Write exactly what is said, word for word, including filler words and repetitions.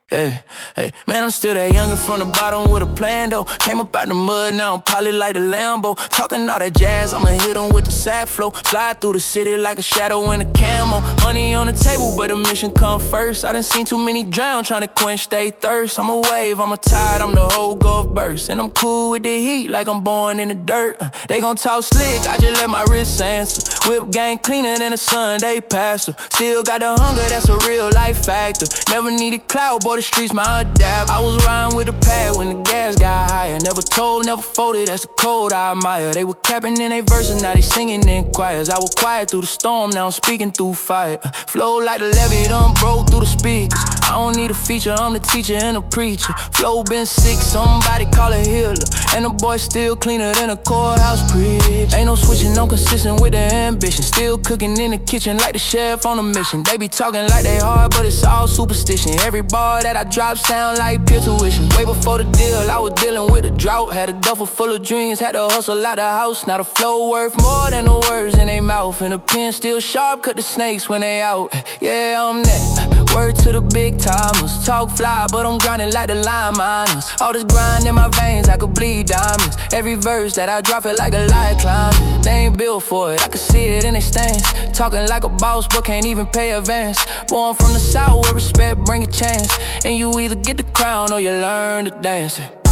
Hey, hey, man, I'm still that youngin' from the bottom with a plan, though. Came up out the mud, now I'm probably like the Lambo. Talking all that jazz, I'ma hit 'em with the sad flow. Slide through the city like a shadow in a camo. Money on the table, but the mission come first. I done seen too many drown, tryna quench they thirst. I'm a wave, I'm a tide, I'm the whole Gulf burst. And I'm cool with the heat, like I'm born in the dirt. uh, They gon' talk slick, I just let my wrist answer. Whip gang cleaner than a Sunday pastor. Still got the hunger, that's a real life factor. Never needed clout, boy, the streets my adapt. I was riding with a pad when the gas got higher. Never told, never folded, that's the code I admire. They were capping in they verses, now they singing in choirs. I was quiet through the storm, now I'm speaking through fire. uh, Flow like the levee, done broke through the speakers. I don't need a feature, I'm the teacher and a preacher. Flow been sick, somebody call a healer. And the boy still cleaner than a courthouse preach. Ain't no switching, I'm consistent with the ambition. Still cooking in the kitchen like the chef on a mission. They be talking like they hard, but it's all superstition. Every bar that I drop sound like pure tuition. Way before the deal, I was dealing with a drought. Had a duffel full of dreams, had to hustle out the house. Now the flow worth more than the words in they mouth. And the pen still sharp, cut the snakes when they out. Yeah, I'm that. Word to the big timers. Talk fly, but I'm grinding like the line miners. All this grind in my veins, I could bleed diamonds. Every verse that I drop it like a light climbing. They ain't built for it, I can see it in their stance. Talking like a boss, but can't even pay advance. Born from the south where respect bring a chance. And you either get the crown or you learn to dance.